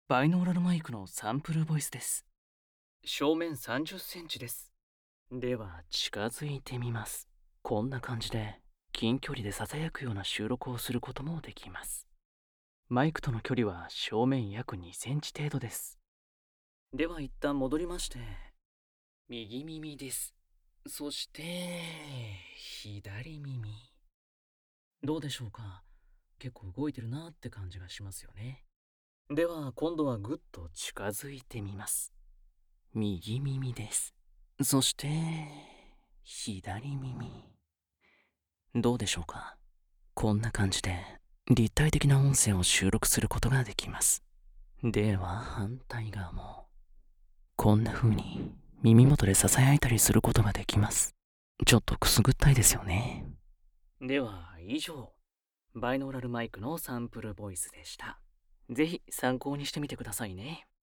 バイノーラルマイクのサンプルボイスです。正面30センチです。では近づいてみます。こんな感じで近距離で囁くような収録をすることもできます。マイクとの距離は正面約2センチ程度です。では一旦戻りまして、右耳です。そして左耳。どうでしょうか？結構動いてるなって感じがしますよね。では今度はぐっと近づいてみます。右耳です。そして左耳。どうでしょうか？こんな感じで立体的な音声を収録することができます。では反対側もこんな風に耳元で囁いたりすることができます。ちょっとくすぐったいですよね。では以上、バイノーラルマイクのサンプルボイスでした。ぜひ参考にしてみてくださいね。